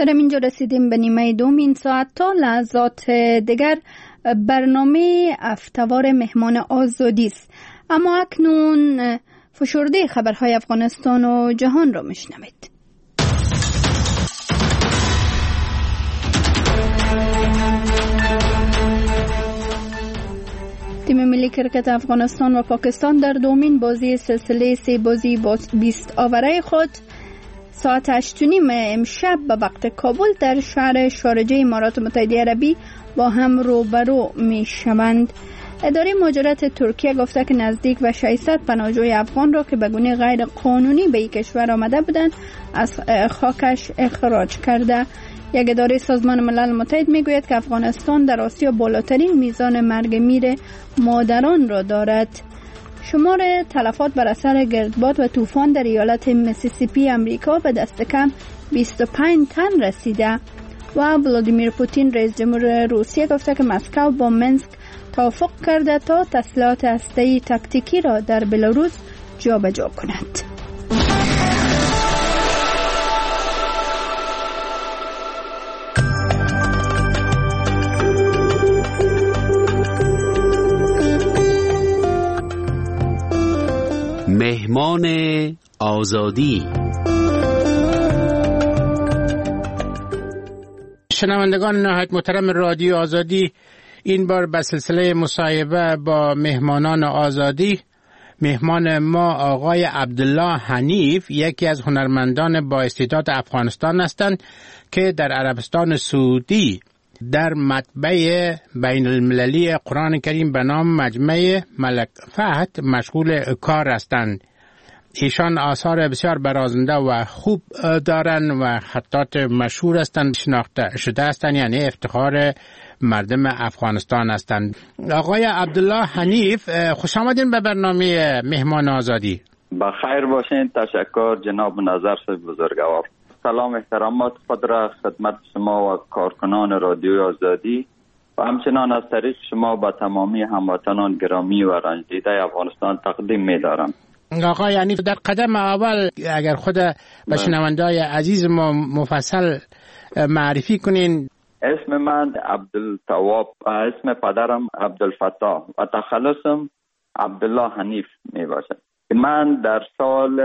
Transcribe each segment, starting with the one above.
در اینجا رسیدیم به نیمه دوم این ساعت. تا لحظات دیگر برنامه افتوار مهمان آزادی است، اما اکنون فشرده خبرهای افغانستان و جهان را میشنوید. تیم ملی کرکت افغانستان و پاکستان در دومین بازی سلسله 3 بازی 20 آوره خود ساعت 8:30 امشب به وقت کابل در شهر شارجه امارات متحده عربی با هم روبرو می شوند. اداره مهاجرت ترکیه گفته که نزدیک و 600 پناهجوی افغان را که به گونه غیر قانونی به این کشور آمده بودند از خاکش اخراج کرده. یک اداره سازمان ملل متحد میگوید که افغانستان در آسیا بالاترین میزان مرگ میر مادران را دارد. شمار تلفات بر اثر گردباد و طوفان در ایالت میسیسیپی امریکا به دست کم 25 تن رسیده و ولادیمیر پوتین رئیس جمهور روسیه گفته که مسکو با منسک توافق کرده تا تسلیحات هسته‌ای تاکتیکی را در بلاروس جابجا کند. مهمان آزادی. شنوندگان نهایت محترم رادیو آزادی، این بار به سلسله مصاحبه با مهمانان آزادی، مهمان ما آقای عبدالله حنیف، یکی از هنرمندان با استعداد افغانستان هستند که در عربستان سعودی در مطبع بین المللی قرآن کریم به نام مجمع ملک فهد مشغول کار هستند. ایشان آثار بسیار برازنده و خوب دارند و خطات مشهور هستند، شناخته شده هستند، یعنی افتخار مردم افغانستان هستند. آقای عبدالله حنیف، خوش آمدین به برنامه مهمان آزادی. بخیر باشین. تشکر جناب نظر بزرگوار. سلام احترامات خود را خدمت شما و کارکنان رادیوی آزادی و همچنان از طریق شما با تمامی هموطنان گرامی و رنج دیده افغانستان تقدیم می دارم. آقا یعنی در قدم اول اگر خود به شنونده‌های عزیز ما مفصل معرفی کنین. اسم من عبدالتواب و اسم پدرم عبدالفتاح و تخلصم عبدالله حنیف می باشد. من در سال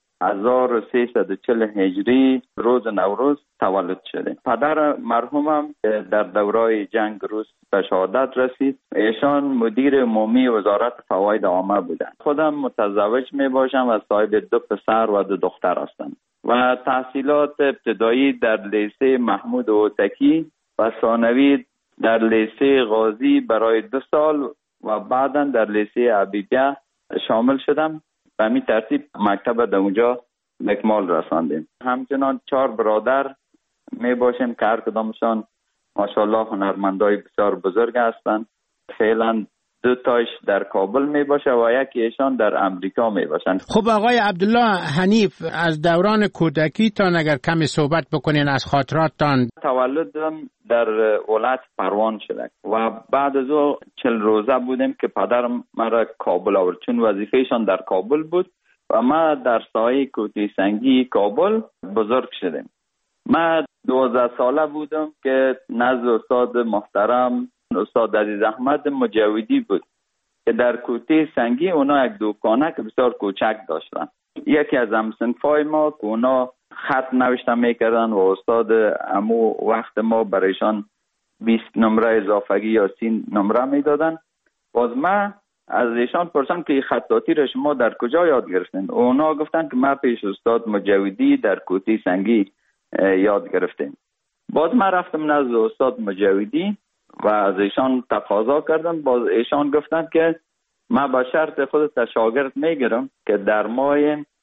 1340 هجری روز نوروز تولد شده. پدر مرحومم در دورای جنگ روس به شهادت رسید. ایشان مدیر عمومی وزارت فواید عامه بودند. خودم متزوج می باشم و صاحب 2 پسر و 2 دختر هستم و تحصیلات ابتدایی در لیسه محمود هوتکی و ثانوی در لیسه غازی برای 2 سال و بعدا در لیسه عبیدیه شامل شدم. به همین ترتیب مکتب در اونجا اکمال رساندیم. همچنان 4 برادر می باشیم که هر کدامشان ماشاءالله هنرمندای بسیار بزرگ هستند. فعلا 2 تاش در کابل می باشه و یکی ایشان در امریکا می باشند. خب آقای عبدالله حنیف، از دوران کودکی تا اگر کمی صحبت بکنین از خاطراتتان. تولدم در ولایت پروان شده و بعد از او 40 روزه بودیم که پدرم مرا کابل آورد، چون وظیفهشان در کابل بود و ما در سایه کوتی سنگی کابل بزرگ شدیم. ما 12 ساله بودم که نزد استاد محترم استاد عزیز احمد مجاودی بود که در کوتی سنگی اونا یک دوکانه که بسیار کوچک داشتن. یکی از همسنفای ما که اونا خط نوشته میکردن و استاد امو وقت ما برایشان 20 نمره اضافگی یا 30 نمره میدادن. باز ما از ایشان پرسیدم که خطاطی را شما در کجا یاد گرفتین؟ اونا گفتن که ما پیش استاد مجاودی در کوتی سنگی یاد گرفتیم. باز ما رفتم نزد استاد مجاودی و از ایشان تقاضا کردم. باز ایشان گفتن که ما با شرط خودت شاگرد میگیرم که در ماه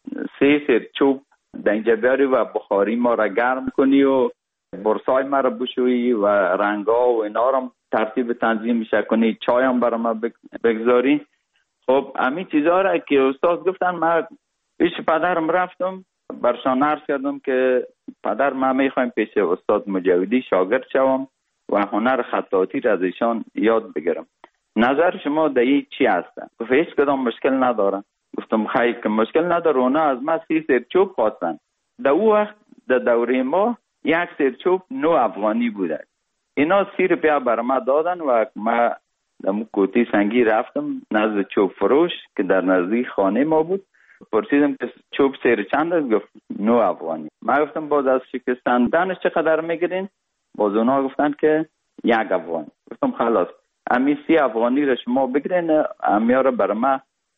3 سیر چوب دنجه بیاری و بخاری ما را گرم کنی و برسای ما را بشویی و رنگا و اینا را ترتیب تنظیم میشه کنی، چای هم برای ما بگذاری. خب همین چیزها را که استاد گفتن، ما پیش پدرم رفتم برشان عرض کردم که پدر ما میخوایم پیش استاد مجاودی شاگرد شوم و هنر خطاطی را از ایشان یاد بگیرم. نظر شما در این چی هستن؟ گفت هیچ کدام مشکل ندارن. گفتم خیلی که مشکل نداره. اونا از ما 30 سیر چوب خواستن. در او وقت در دوره ما یک سیرچوب 9 افغانی بوده. اینا 30 روپیه بر ما دادن و ما در کوتی سنگی رفتم نزد چوب فروش که در نزدیک خانه ما بود. پرسیدم که چوب سیر چند است؟ گفت 9 افغانی. ما گفتم باز از شکستندنش چقدر میگیرین؟ باز اونا گفتن که 1 افغانی. گفتم خلاص امی 30 افغانی را شما بگیرین، امیها را بر ما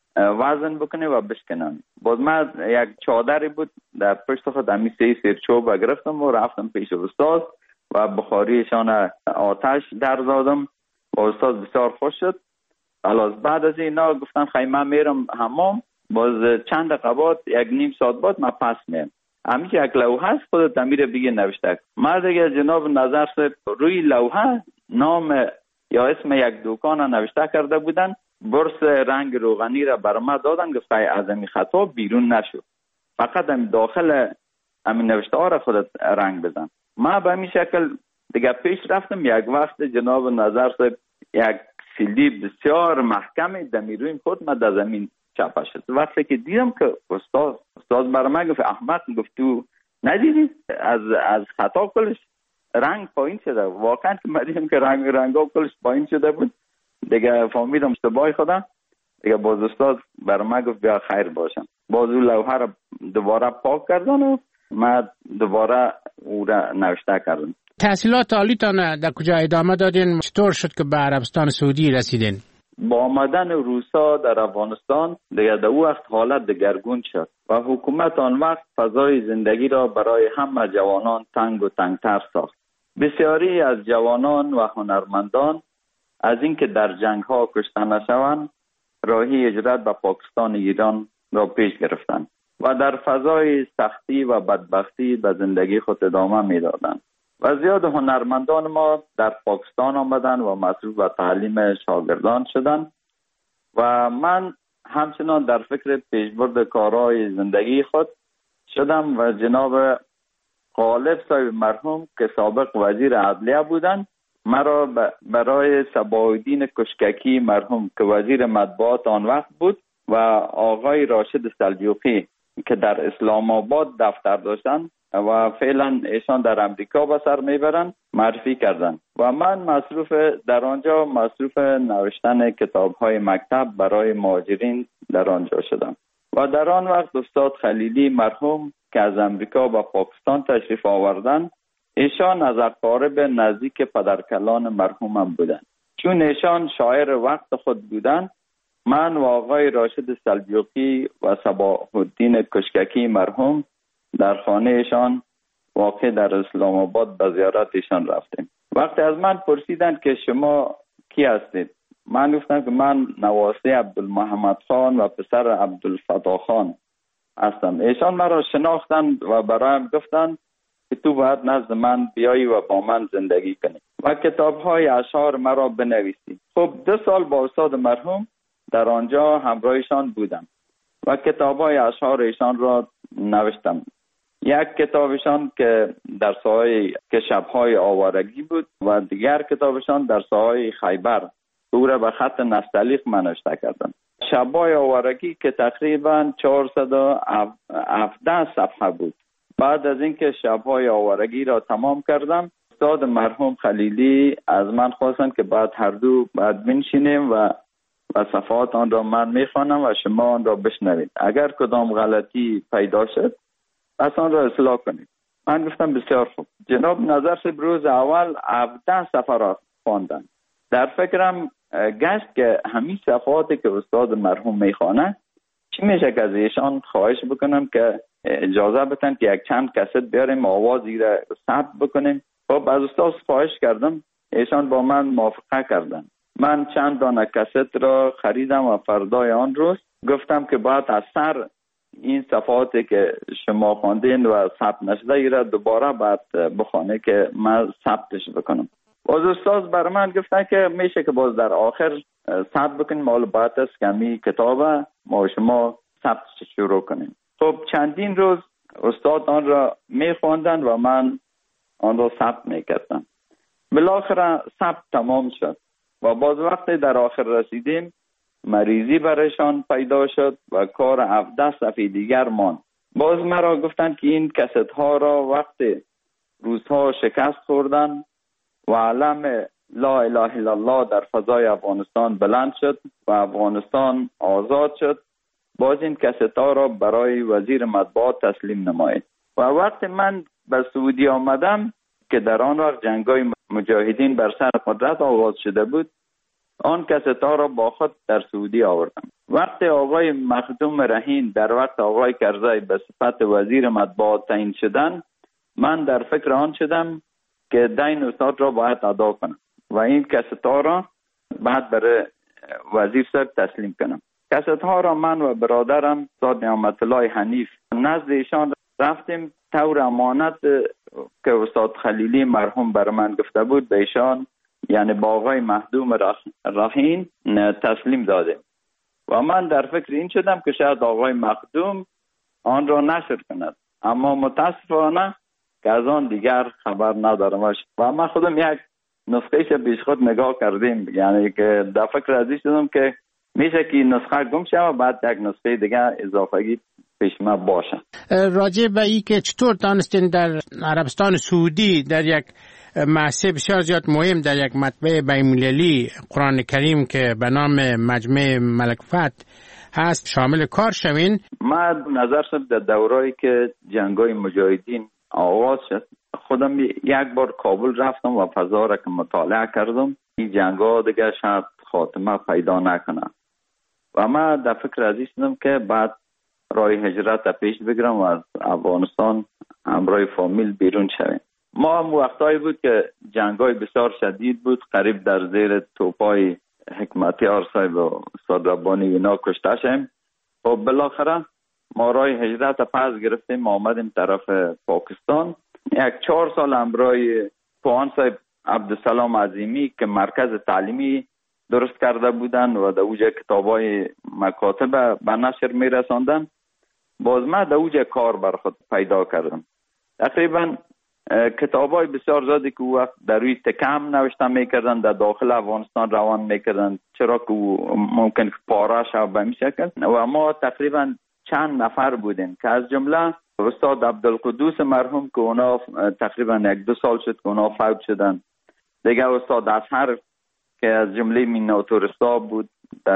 وزن بکنه و بشکنن. باز ما یک چادری بود در پشت خود امی 3 سیرچوب گرفتم و رفتم پیش استاد و بخاریشان آتش در دادم و استاد بسیار خوش شد. خلاص بعد از اینا گفتن خیمه میرم حمام. باز چند دقیقه 1.5 ساعت بعد من پس میام. همیشه یک لوحه است خودت امیر بگی نوشته. ما دیگه جناب نظر صاحب روی لوحه نام یا اسم یک دکان نوشته کرده بودن. برس رنگ روغنی را بر ما دادن، گفت از این خطا بیرون نشو، فقط هم داخل همین نوشته ها را خودت رنگ بزن. ما به همین شکل دیگه پیش رفتم. یک وقت جناب نظر صاحب یک سیلی بسیار محکمی دمیرویم خود ما در زمین چپه شد. وقتی که دیدم که استاد بر من گفت احمد، گفت تو ندیدی از خطا کلش رنگ پایین شده. واقعا که ما دیدم که رنگا کلش پایین شده بود. دیگه فهمیدم اشتباه خودم. دیگه باز استاد بر من گفت بیا خیر باشم. باز اون لوحه را دوباره پاک کردن و ما دوباره او را نوشته کردم. تحصیلات عالیتان در کجا ادامه دادین؟ چطور شد که به عربستان سعودی رسیدین؟ با آمدن روسا در افغانستان دیگه در او وقت حالت دگرگون شد و حکومت آن وقت فضای زندگی را برای همه جوانان تنگ و تنگتر ساخت. بسیاری از جوانان و هنرمندان از اینکه در جنگ ها کشته نشوند راهی هجرت به پاکستان ایران را پیش گرفتند و در فضای سختی و بدبختی به زندگی خود ادامه میدادند. و زیاد هنرمندان ما در پاکستان آمدن و مصروف به تعلیم شاگردان شدند و من همچنان در فکر پیشبرد کارهای زندگی خود شدم و جناب غالب صاحب مرحوم که سابق وزیر عدلیه بودند مرا برای صباح‌الدین کشککی مرحوم که وزیر مطبوعات آن وقت بود و آقای راشد سلجوقی که در اسلام آباد دفتر داشتند و فعلا ایشان در امریکا به سر میبرند معرفی کردند و من در آنجا مصروف نوشتن کتاب‌های مکتب برای مهاجرین در آنجا شدم و در آن وقت استاد خلیلی مرحوم که از امریکا به پاکستان تشریف آوردند ایشان از اقارب نزدیک پدرکلان مرحومم بودند. چون ایشان شاعر وقت خود بودند من و آقای راشد سلجوقی و صباح‌الدین کشککی مرحوم در خانه ایشان واقع در اسلام آباد به زیارت ایشان رفتیم. وقتی از من پرسیدند که شما کی هستید؟ من گفتم که من نواسه عبدالمحمد خان و پسر عبدالفتاح خان هستم. ایشان مرا شناختند و برایم گفتند که تو باید نزد من بیایی و با من زندگی کنی و کتاب‌های اشعار مرا بنویسی. خب 2 سال با استاد مرحوم در آنجا همراهشان بودم و کتاب‌های اشعار ایشان را نوشتم. یک کتابشان که در ساحه که شب‌های آوارگی بود و دیگر کتابشان در ساحه خیبر او را به خط نستعلیق نوشته کردم. شب‌های آوارگی که تقریبا 417 صفحه بود. بعد از اینکه شب‌های آوارگی را تمام کردم استاد مرحوم خلیلی از من خواستند که بعد هر دو بعد بنشینیم و صفحات آن را من میخوانم و شما آن را بشنوید. اگر کدام غلطی پیدا شد پس آن را اصلاح کنید. من گفتم بسیار خوب. جناب نظر صاحب روز اول 17 صفحه را خواندن. در فکرم گشت که همین صفحاتی که استاد مرحوم میخوانه چی میشه که از ایشان خواهش بکنم که اجازه بدن که یک چند کست بیاریم آوازی را ثبت بکنیم. خب از استاد خواهش کردم، ایشان با من موافقه کردن. من چند دانه کست را خریدم و فردای آن روز گفتم که باید از سر این صفحاتی که شما خواندین و ثبت نشده ای را دوباره باید بخونه که من ثبتش بکنم. باز استاد بر من گفتن که میشه که باز در آخر ثبت بکنیم، مال باید است که همی کتاب ما شما ثبتش شروع کنیم. خب چندین روز استاد آن را میخواندن و من آن را ثبت میکردم. بالاخره ثبت تمام شد و باز وقتی در آخر رسیدیم مریضی برایشان پیدا شد و کار 17 صفحه دیگر ماند. باز مرا گفتند که این کست ها را وقتی روس‌ها شکست خوردن و علم لا اله الا الله در فضای افغانستان بلند شد و افغانستان آزاد شد، باز این کاست‌ها را برای وزیر مطبوعات تسلیم نمایید. و وقتی من به سعودی آمدم که در آن وقت جنگ‌های مجاهدین بر سر قدرت آغاز شده بود، آن کاست‌ها را با خود در سعودی آوردم. وقتی آقای مخدوم رهین در وقت آقای کرزی به صفت وزیر مطبوعات تعیین شدن، من در فکر آن شدم که دین استاد را باید ادا کنم و این کاست‌ها را بعد برای وزیر صاحب تسلیم کنم. کاست‌ها را من و برادرم استاد نعمت الله حنیف نزد ایشان رفتیم، طور امانت که استاد خلیلی مرحوم بر من گفته بود به ایشان، یعنی با آقای مخدوم رهین تسلیم دادیم و من در فکر این شدم که شاید آقای مخدوم آن را نشر کند، اما متاسفانه که از آن دیگر خبر ندارم و من خودم یک نسخه‌اش پیش خود نگاه کردیم، یعنی که در فکر ازی شدم که میشه که نسخه گم شه و بعد یک نسخه دیگر اضافه‌ای پیش ما باشه. راجع به این که چطور دانستین در عربستان سعودی در یک مؤسسه بسیار زیاد مهم، در یک مطبع بین‌المللی قرآن کریم که به نام مجمع ملک فتح هست شامل کار شوین؟ ما نظر شد در دوره‌ای که جنگ‌های مجاهدین آغاز شد، خودم یک بار کابل رفتم و فضا را که مطالعه کردم، این جنگ‌ها دیگه شاید خاتمه پیدا نکنه و ما در فکر ازی شدم که بعد راه هجرت پیش بگیرم و از افغانستان همراه فامیل بیرون شویم. ما هم وقتایی بود که جنگ‌های بسیار شدید بود، قریب در زیر توپای حکمتیار صاحب و استاد ربانی اینا کشته شدیم و بالاخره ما راه هجرت پس گرفتیم، آمدیم طرف پاکستان. 4 سال همراه پوهان صاحب عبدالسلام عظیمی که مرکز تعلیمی درست کرده بودن و در اوجه کتابای مکاتب به نشر می رساندن، باز ما در اوجه کار بر خود پیدا کردم. تقریبا کتابای بسیار زیادی که وقت در روی تکم نوشته میکردن در داخل افغانستان روان میکردن، چرا که ممکن که پاره شد به این شکل و ما تقریبا چند نفر بودیم که از جمله استاد عبدالقدوس مرحوم که اونا تقریبا 1-2 سال شد که اونا فوت شدن، دیگه استاد اصحر که از جمله میناتورستا بود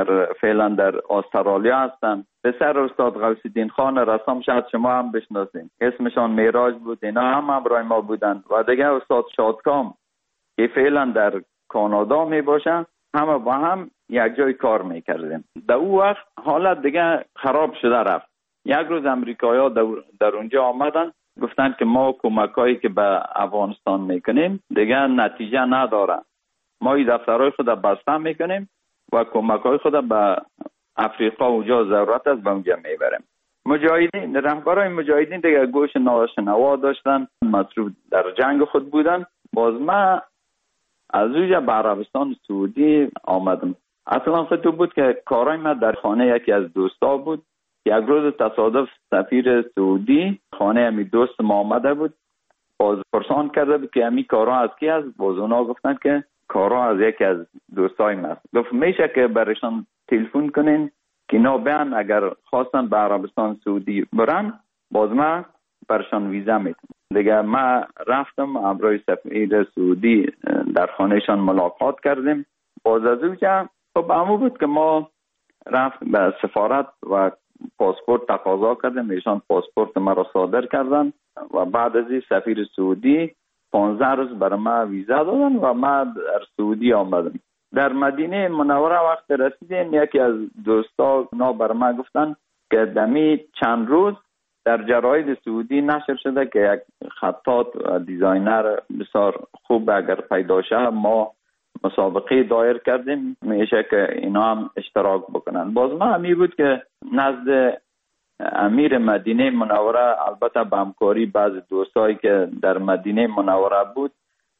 فعلا در استرالیا هستن، پسر استاد غوث الدین خان رسام شاید شما هم بشناسین، اسمشان میراج بود، اینا هم همراه ما بودن و دیگه استاد شادکام که فعلا در کانادا می باشه، همه با هم یک جای کار میکردیم. در اون وقت حالت دیگه خراب شده رفت. یک روز امریکایی‌ها در اونجا آمدن گفتن که ما کمکایی که به افغانستان میکنیم دیگه نتیجه نداره، ما این دفترهای خود بسته میکنیم و کمک‌های خود به افریقا اونجا ضرورت است به اونجا میبریم. مجاهدین، رهبرای مجاهدین دیگه گوش ناشنوا داشتن، مصروف در جنگ خود بودن. باز ما از اونجا به عربستان سعودی آمدم. اصلا خود بود که کارای ما در خانه یکی از دوستا بود. یک روز تصادف سفیر سعودی خانه همی دوست ما آمده بود، باز پرسان کرده بود که همی کارا از کی است؟ باز اونا گفتن که کارا از یکی از دوستای ما است. گفت میشه که برشان تلفن کنین که اینا بیان اگر خواستن به عربستان سعودی برن باز ما برشان ویزا میتونم. دیگه ما رفتم همراه سفیر سعودی در خانهشان ملاقات کردیم. باز از اونجا خب همون بود که ما رفت به سفارت و پاسپورت تقاضا کردیم، ایشان پاسپورت ما را صادر کردن و بعد از این سفیر سعودی 15 روز برای ما ویزا دادن و ما در سعودی آمدم. در مدینه منوره وقت رسیدیم یکی از دوستا نا برای ما گفتن که دمی چند روز در جراید سعودی نشر شده که یک خطاط و دیزاینر بسیار خوب اگر پیدا شه ما مسابقه دایر کردیم، میشه که اینا هم اشتراک بکنن. باز ما همی بود که نزد امیر مدینه منوره البته به همکاری بعض دوستایی که در مدینه منوره بود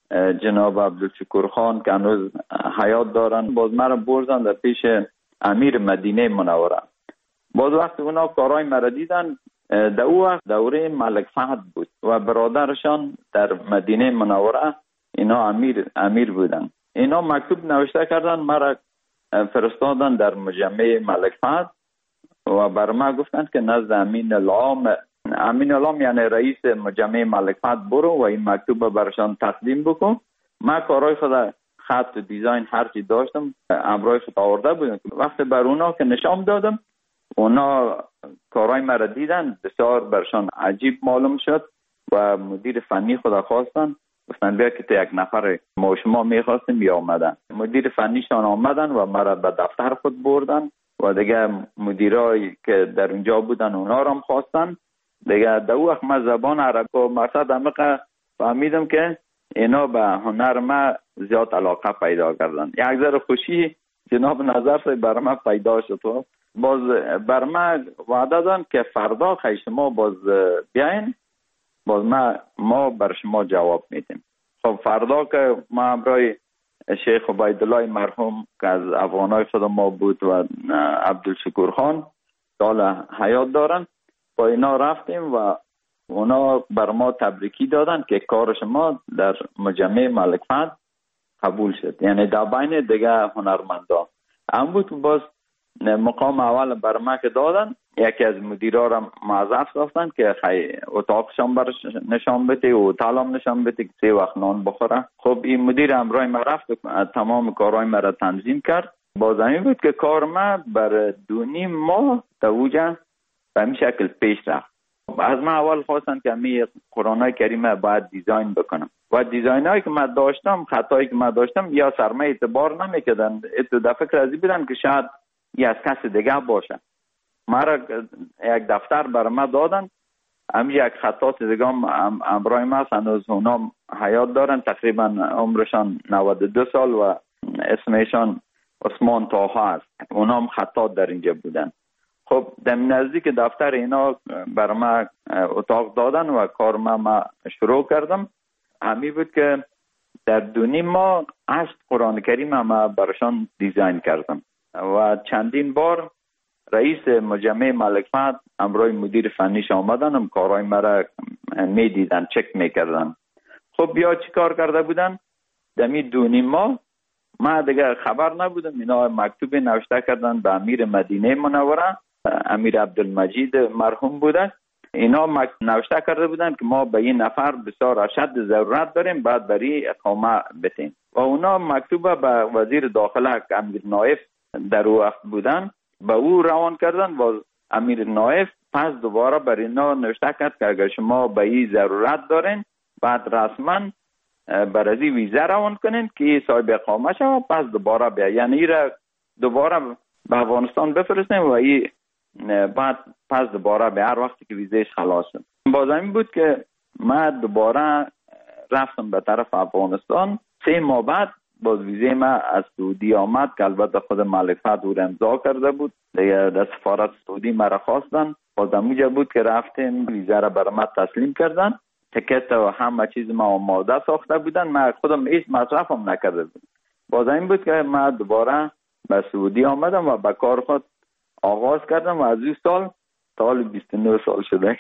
جناب عبدالشکور خان که هنوز حیات دارن، باز مرا بردن در پیش امیر مدینه منوره. باز وقت اونا کارهای مرا دیدن، در او وقت دوره ملک فهد بود و برادرشان در مدینه منوره اینا امیر بودن. اینا مکتوب نوشته کردن مرا فرستادن در مجمع ملک فهد و بر ما گفتند که نزد امین العام امین علام یعنی رئیس مجمع ملک فهد برو و این مکتوب برشان تقدیم بکن. من کارهای خود خط و دیزاین هرچی داشتم امرای خود آورده بودم. وقتی بر اونا که نشان دادم اونا کارهای مرا دیدن، بسیار برشان عجیب معلوم شد و مدیر فنی خود خواستن، گفتن بیا که تو یک نفر ما شما میخواستیم یا آمدن. مدیر فنیشان آمدن و مرا به دفتر خود بردن و دیگه مدیرایی که در اونجا بودن اونا را هم خواستن. دیگه در وقت من زبان عربی و مقصد عمیق فهمیدم که اینا به هنر ما زیاد علاقه پیدا کردن. یک ذره خوشی جناب نظر سے بر ما پیدا شد. باز بر ما وعده دادن که فردا خیلی شما باز بیاین، باز ما بر شما جواب میدیم. خب فردا که ما همراه شیخ عبیدالله مرحوم که از افغانای خود ما بود و عبدالشکور خان سال حیات دارن، با اینا رفتیم و اونا بر ما تبریکی دادن که کار شما در مجمع ملک فهد قبول شد، یعنی در بین دیگه هنرمندان هم بود. باز مقام اول بر ما که دادن، یکی از مدیرا را معذرت گفتن که اتاقشان برش نشان بده و هتلم نشان بده که 3 وقت نان بخوره. خب این مدیر امرای ما رفت تمام کارهای ما را تنظیم کرد. باز همین بود که کار ما بر 2.5 ماه توجه به این شکل پیش رفت. از من اول خواستن که می قرآن کریم باید دیزاین بکنم و دیزاین هایی که من داشتم، خطایی که من داشتم یا سرمه اعتبار نمیکردن. در فکر ازی بودن که شاید از کس دیگه باشه. مرا یک دفتر برای ما دادن، همین یک خطات دیگه امرای ما هنوز اونا حیات دارن، تقریبا عمرشان 92 سال و اسمشان عثمان طاها است. اونا هم خطات در اینجا بودن. خب در نزدیک دفتر اینا برای ما اتاق دادن و کار ما شروع کردم. همین بود که در 2.5 ماه 8 قرآن کریم ما براشان دیزاین کردم و چندین بار رئیس مجمع ملک فهد امرای مدیر فنیش آمدن، هم کارهای مرا می دیدن، چک می کردن. خب بیا چی کار کرده بودن؟ دمی 2.5 ماه ما دیگه خبر نبودم. اینا مکتوب نوشته کردن به امیر مدینه منوره، امیر عبدالمجید مرحوم بوده. اینا نوشته کرده بودن که ما به این نفر بسیار اشد ضرورت داریم، بعد بری اقامه بتیم. و اونا مکتوب به وزیر داخله که امیر نایف در وقت بودن به او روان کردن. باز امیر نایف پس دوباره بر اینا نوشته کرد که اگر شما به این ضرورت دارین بعد رسما برازی ویزه روان کنین که صاحب اقامه شد، پس دوباره بیا، یعنی را دوباره به افغانستان بفرستیم و این بعد پس دوباره به هر وقتی که ویزهش خلاص شد. باز همین بود که من دوباره رفتم به طرف افغانستان. 3 ماه بعد باز ویزه ما از سعودی آمد که البته خود ملک فهد او امضا کرده بود. دیگه در سفارت سعودی مرا خواستن، باز همونجا بود که رفتیم ویزه را برای ما تسلیم کردن. تکت و همه چیز ما آماده ساخته بودن، من خودم هیچ مصرفم نکرده بودم. باز این بود که من دوباره به سعودی آمدم و به کار خود آغاز کردم و از این سال 29 سال شده.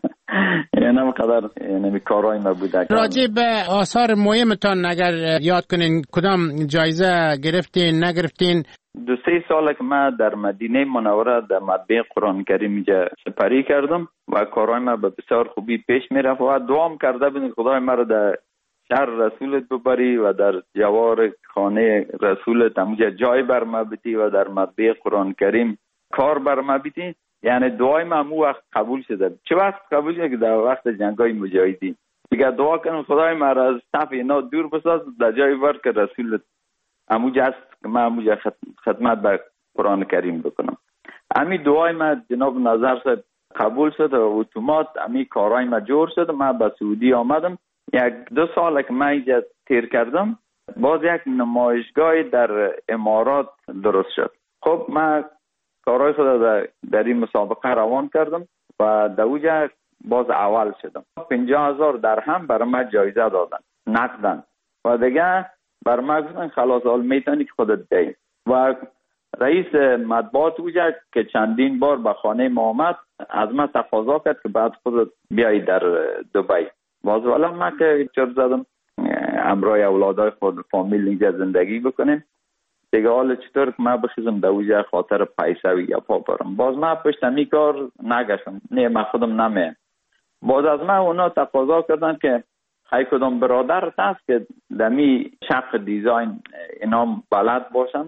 یعنی همقدر یعنی کارهای ما بوده. راجع به آثار مهمتان اگر یاد کنین کدام جایزه گرفتین نگرفتین؟ 2-3 سال که من در مدینه منوره در مطبع قرآن کریم اینجا سپری کردم و کارهای ما به بسیار خوبی پیش میرفت و دوام کرده بودم خدای ما را در شهر رسولت ببری و در جوار خانه رسولت همونجا جای بر ما بیتی و در مطبع قرآن کریم کار بر ما بیتی. یعنی دعای ما همون وقت قبول شده. چه وقت قبول شده که در وقت جنگای مجاهدین دیگه دعا کنم خدای ما را از صف اینا دور بساز، در جای ور که رسولت همونجا است که من همونجا خدمت به قرآن کریم بکنم. همین دعای ما جناب نظر صاحب قبول شد و اتومات همین کارهای ما جور شد. من به سعودی آمدم. 1-2 سال که من اینجا تیر کردم، باز یک نمایشگاه در امارات درست شد. خب من کارهای خود در این مسابقه روان کردم و در اوجه باز اول شدم. 50,000 درهم برای من جایزه دادن نقدن و دیگه بر من گفتن خلاص حال میتونی که خودت بی. و رئیس مطبوعات اوجه که چندین بار به خانه ما آمد از من تقاضا کرد که بعد خودت بیایی در دبی. باز والا من که چرا زدم امرای اولادای خود فامیل اینجا زندگی بکنیم دیگه. حالا چطور که من بخیزم در اوجه خاطر پیسه و یا پا برم. باز من پشت همی کار نگشتم. نه من خودم نمیم. باز از من اونا تقاضا کردن که خیلی کدام برادر هست که دمی شق دیزاین اینا بلد باشن.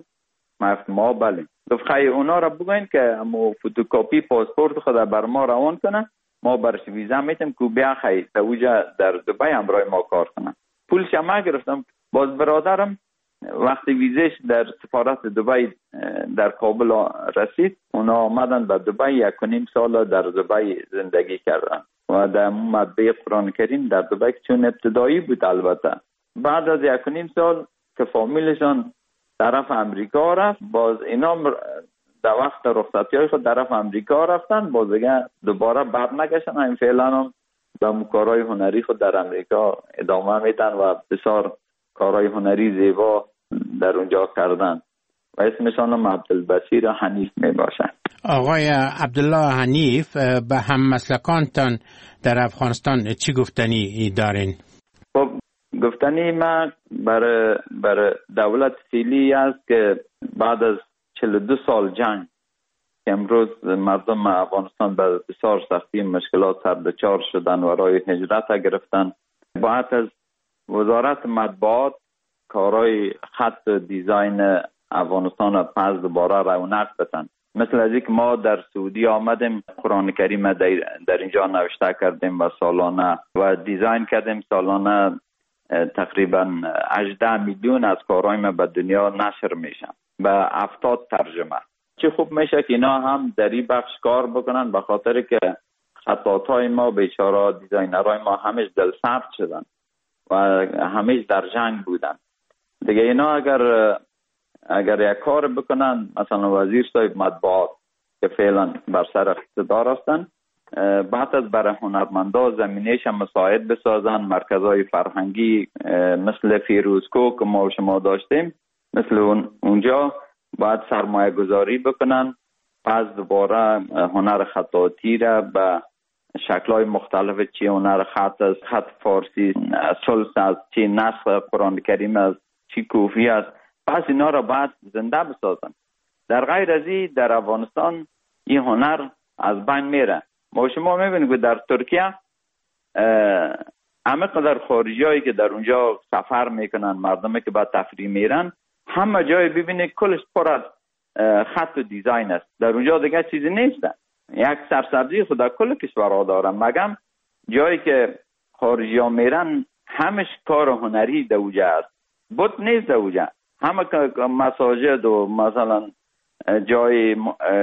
ما بله گفت خیلی اونا را بگوین که امو فوتوکاپی پاسپورت خود بر ما روان کنن، ما برش ویزا میتیم که بیا خیلی توجه در دبی همراه ما کار کنن. پولش ما گرفتم. باز برادرم وقتی ویزش در سفارت دبی در کابل رسید، اونا آمدن به دبی 1.5 سال در دبی زندگی کردن و در مطبعه قرآن کریم در دبی چون ابتدایی بود. البته بعد از 1.5 سال که فامیلشان طرف امریکا رفت، باز اینا در وقت رخصتی های خود طرف امریکا رفتن، باز دیگه دوباره برنگشتن. این فعلا هم به کارهای هنری خود در امریکا ادامه میدن و بسیار کارهای هنری زیبا در اونجا کردن و اسمشان هم عبدالبصیر حنیف می باشه. آقای عبدالله حنیف، به هم مسلکانتان در افغانستان چی گفتنی دارین؟ خب گفتنی ما برای دولت فعلی است که بعد از 42 سال جنگ که امروز مردم افغانستان به بسیار سختی مشکلات سر دچار شدن و راه هجرت گرفتن، باید از وزارت مطبوعات کارهای خط دیزاین افغانستان پس دوباره رونق بدن. مثل از اینکه ما در سعودی آمدیم قرآن کریم در اینجا نوشته کردیم و سالانه و دیزاین کردیم، سالانه تقریبا 18 میلیون از کارهای ما به دنیا نشر میشن به 70 ترجمه. چه خوب میشه که اینا هم در این بخش کار بکنن، به خاطر که خطاطای ما بیچاره دیزاینرهای ما همیش دل سرد شدن و همیش در جنگ بودن دیگه. اینا اگر یک کار بکنن، مثلا وزیر صاحب مطبوعات که فعلا بر سر اقتدار هستن، بعد از برای هنرمندا زمینهش هم مساعد بسازن، مرکزهای فرهنگی مثل فیروزکو که ما و شما داشتیم، مثل اونجا باید سرمایه گذاری بکنن، پس دوباره هنر خطاطی را به شکل‌های مختلف، چی هنر خط است، خط فارسی، سلس است، چی نسخ قرآن کریم است، چی کوفی است، پس اینا را باید زنده بسازن. در غیر از این در افغانستان این هنر از بین میره. ما شما میبینید که در ترکیه همه قدر خارجی هایی که در اونجا سفر میکنن، مردمی که با تفریح میرن، همه جای ببینید کلش پر از خط و دیزاین است. در اونجا دیگه چیزی نیست. یک سرسبزی خود در کل کشورها دارن، مگم جایی که خارجی ها میرن همش کار هنری دوجه است، بود نیست دوجه. همه مساجد و مثلا جای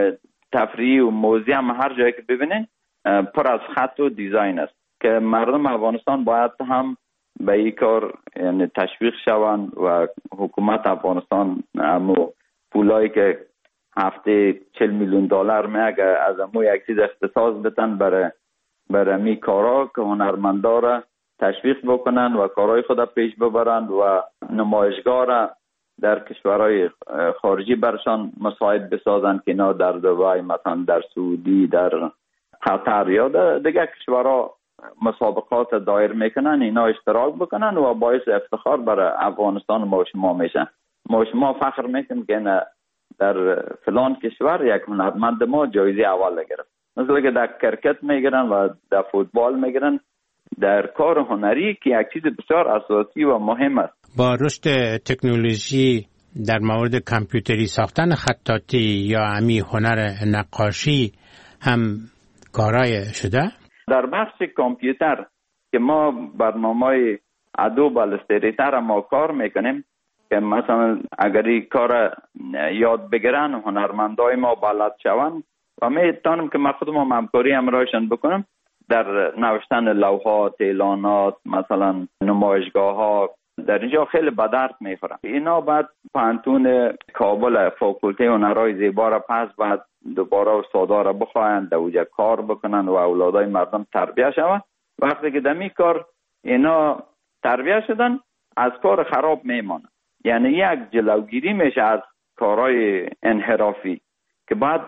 تفریح و موزیم، هر جایی که ببینید پر از خط و دیزاین است که مردم افغانستان باید هم به این کار یعنی تشویق شوند و حکومت افغانستان همو پولایی که هفته 40 میلیون دلار میگه از همو یک چیز اختصاص بدن برای می کارا که هنرمندا را تشویق بکنن و کارهای خود پیش ببرند و نمایشگاه را در کشورهای خارجی برشان مساعد بسازن که اینا در دبی، مثلا در سعودی، در قطر یا دیگه کشورها مسابقات دایر میکنن، اینا اشتراک بکنن و باعث افتخار برای افغانستان ما شما میشن. ما شما فخر میکنیم که در فلان کشور یک هنرمند ما جایزه اول گرفت. مثلا که در کرکت میگیرن و در فوتبال میگیرن، در کار هنری که یک چیز بسیار اساسی و مهم است. با رشد تکنولوژی در مورد کامپیوتری ساختن خطاطی یا امی هنر نقاشی هم کارای شده؟ در بخش کامپیوتر که ما برنامه ادوب الستریتر ما کار میکنیم که مثلا اگر این کار یاد بگیرن هنرمندای ما بلد شوند و میتونم که من خودم همکاری همراهشان بکنم در نوشتن لوحات، اعلانات، مثلا نمایشگاه ها، در اینجا خیلی به درد میخورن. اینا بعد پانتون کابل فاکولته هنرهای زیبا را پس بعد دوباره استادا را بخواهند دوجه کار بکنن و اولادای مردم تربیه شوند. وقتی که دمی کار اینا تربیه شدن از کار خراب میمانن، یعنی یک جلوگیری میشه از کارهای انحرافی که بعد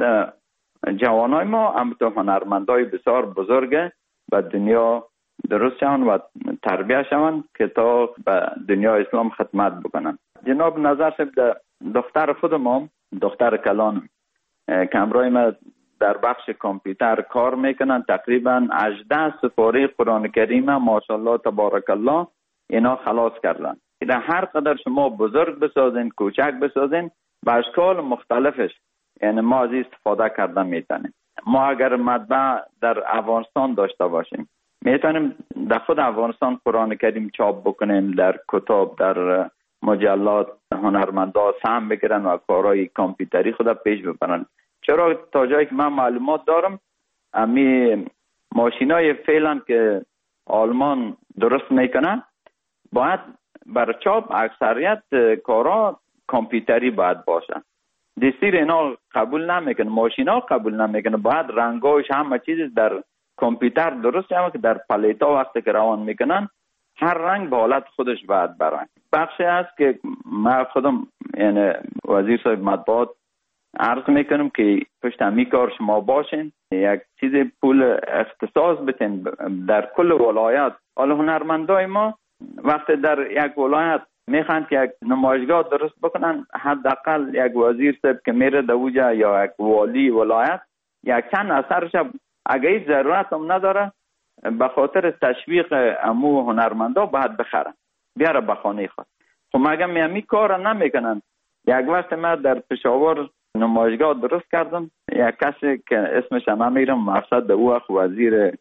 جوانای ما همونطور هنرمندای بسیار بزرگ به دنیا درست شوند و تربیه شوند که تا به دنیا اسلام خدمت بکنن. جناب نظر صاحب دختر خودم، دختر کلانم که همراه ما در بخش کامپیوتر کار میکنن. تقریبا 18 سپاره قرآن کریم ماشاءالله تبارک الله اینا خلاص کردن. هر قدر شما بزرگ بسازین کوچک بسازین به اشکال مختلفش یعنی ما از استفاده کردن میتونیم. ما اگر مطبع در افغانستان داشته باشیم میتونیم در خود افغانستان قرآن کریم چاپ بکنیم، در کتاب در مجلات هنرمندا سهم بگیرن و کارهای کامپیوتری خود پیش ببرن. چرا تا جایی که من معلومات دارم امی ماشینای فعلا که آلمان درست میکنن باید بر چاپ اکثریت کارا کامپیوتری باید باشه. دستور اینا قبول نمیکنه، ماشینا قبول نمیکنه، باید رنگاش همه چیز در کامپیوتر درست شده که در پلیتا وقتی که روان میکنن هر رنگ به حالت خودش باید برن. بخشی هست که من خودم یعنی وزیر صاحب مطبوعات عرض میکنم که پشت همی کار شما باشین، یک چیز پول اختصاص بتین در کل ولایت. حالا هنرمندای ما وقتی در یک ولایت میخوان که یک نمایشگاه درست بکنن، حداقل یک وزیر صاحب که میره دوجا یا یک والی ولایت یک چند اثرش اگه هیچ ضرورت هم نداره به خاطر تشویق امو هنرمندا باید بخرن بیاره به خانه خود. خب مگه میامی کار نمیکنن؟ یک وقت من در پشاور نمایشگاه درست کردم، یک کسی که اسمش نمیرم مقصد او وقت وزیر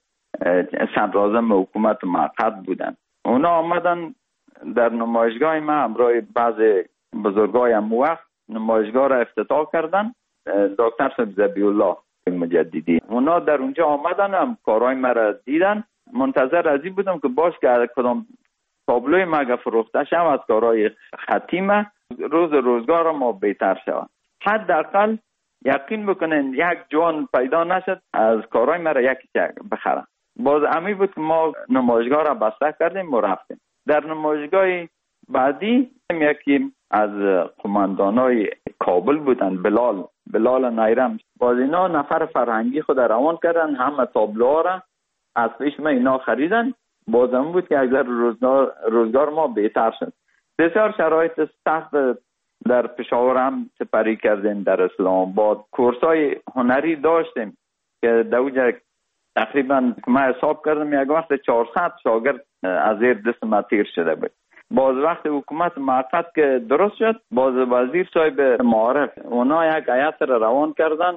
صدراعظم حکومت موقت بودن، اونا آمدن در نمایشگاه ما همراه بعضی بزرگای امو وقت نمایشگاه را افتتاح کردن. دکتر صاحب ذبیح الله مجددی اونا در اونجا آمدن هم کارهای مرا دیدن. منتظر ازی بودم که باش که کدام تابلوی مگه فروخته شد از کارهای ختیمه روز روزگار ما بهتر شود. حداقل یقین بکنین یک جوان پیدا نشد از کارهای مرا یکی بخرن. باز امی بود که ما نمایشگاه را بسته کردیم و رفتیم. در نمایشگاه بعدی یکی از قماندانای کابل بودن، بلال نایرم. باز اینا نفر فرهنگی خود روان کردن، همه تابلوها را از پیش ما اینا خریدن. بازم بود که اگر روزگار ما بهتر شد. بسیار شرایط سخت در پشاور هم سپری کردیم، در اسلام آباد کورسای هنری داشتیم که دوجه تقریبا ما حساب کردم یک وقت 400 شاگرد از زیر دست ما تیر شده بود. باز وقت حکومت موقت که درست شد باز وزیر صاحب معارف اونا یک هیئت را روان کردن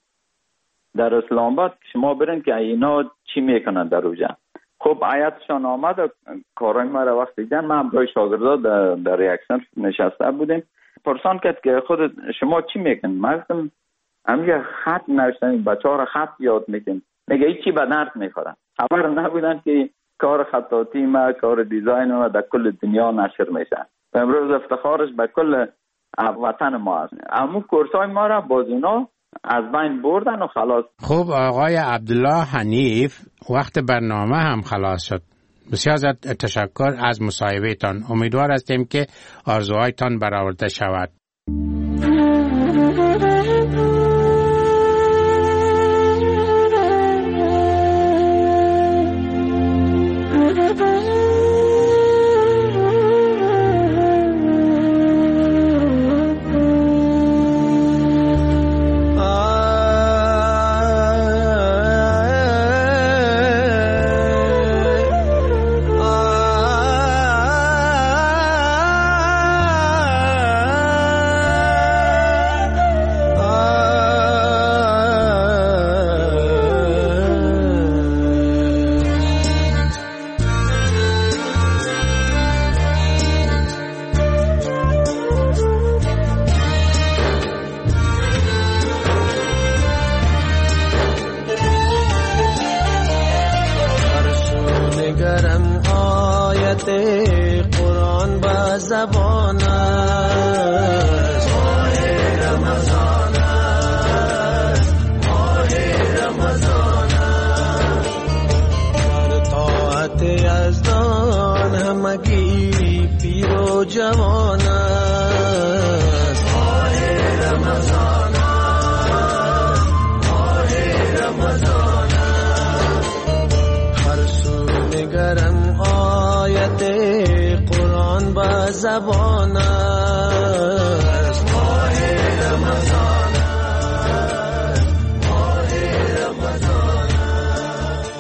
در اسلام آباد شما برین که اینا چی میکنن در اوجا. خب هیئتشان آمد و کارای ما را وقت دیدن ما همراه شاگردا در یک صنف نشسته بودیم. پرسان کرد که خود شما چی میکنید؟ ما گفتم همین خط نوشتن، بچه‌ها را خط یاد میکنن. میگه هیچی به درد میخورن. خبر نبودن که کار خطاطی ما کار دیزاین ما در کل دنیا نشر میشه. امروز افتخارش به کل وطن ما است. اما کورسای ما را باز اونا از بین بردن و خلاص. خب آقای عبدالله حنیف وقت برنامه هم خلاص شد. بسیار تشکر از مصاحبه تان. امیدوار هستیم که آرزوهایتان برآورده شود. زبانه